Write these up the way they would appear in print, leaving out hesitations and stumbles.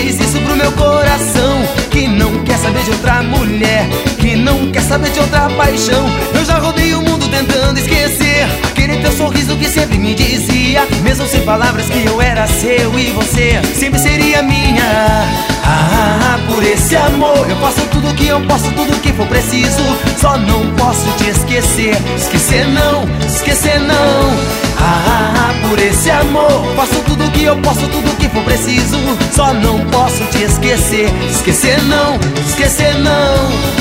diz isso pro meu coração, que não quer saber de outra mulher, que não quer saber de outra paixão. Eu já rodei o mundo tentando esquecer aquele teu sorriso que sempre me dizia, mesmo sem palavras, que eu era seu e você sempre seria minha. Por esse amor eu faço tudo que eu posso, tudo que for preciso. Só não posso te esquecer, esquecer não, esquecer não. Por esse amor faço tudo que eu posso, tudo que for preciso. Só não posso te esquecer, esquecer não, esquecer não.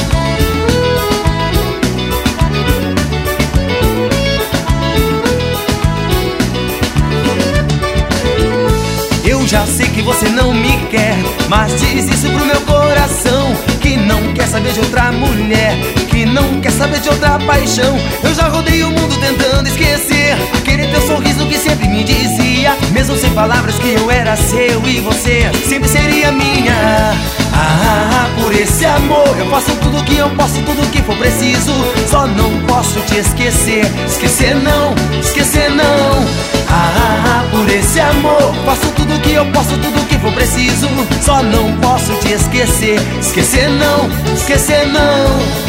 Eu já sei que você não me quer, mas diz isso pro meu coração, que não quer saber de outra mulher, que não quer saber de outra paixão. Eu já rodei o mundo tentando esquecer aquele teu sorriso que sempre me dizia, mesmo sem palavras, que eu era seu e você sempre seria minha. Por esse amor eu faço tudo que eu posso, tudo que for preciso. Só não posso te esquecer, esquecer não, esquecer não. Por esse amor faço tudo que eu posso, tudo que for preciso. Só não posso te esquecer, esquecer não, esquecer não.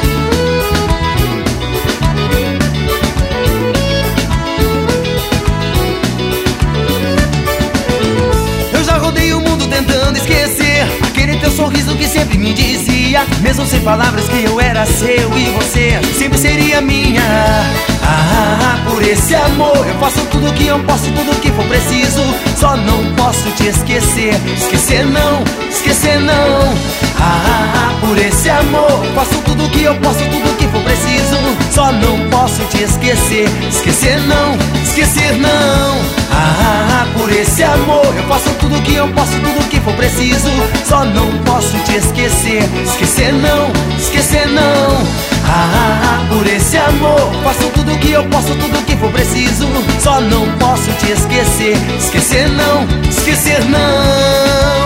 Tentando esquecer aquele teu sorriso que sempre me dizia, mesmo sem palavras, que eu era seu e você sempre seria minha. Por esse amor eu faço tudo que eu posso, tudo que for preciso. Só não posso te esquecer, esquecer não, esquecer não. Por esse amor faço tudo que eu posso, tudo que for preciso. Só não posso te esquecer, esquecer não, esquecer não. Por esse amor eu faço tudo que eu posso, tudo que for preciso. Só não posso te esquecer, esquecer não, esquecer não. Por esse amor faço tudo que eu posso, tudo que for preciso. Só não posso te esquecer, esquecer não, esquecer não.